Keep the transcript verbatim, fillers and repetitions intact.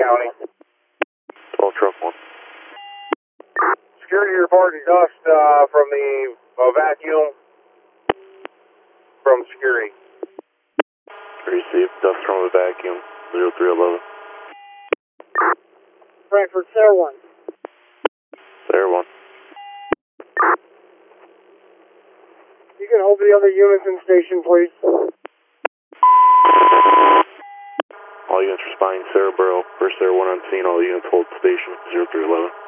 County. twelve truck one. Security reporting dust uh, from the uh, vacuum from security. Received dust from the vacuum, zero three eleven. Frankfurt, Sarah one. There one. You can hold the other units in station, please. All units responding, Sarah Borough, first Sarah one on scene, all units hold station, zero three eleven.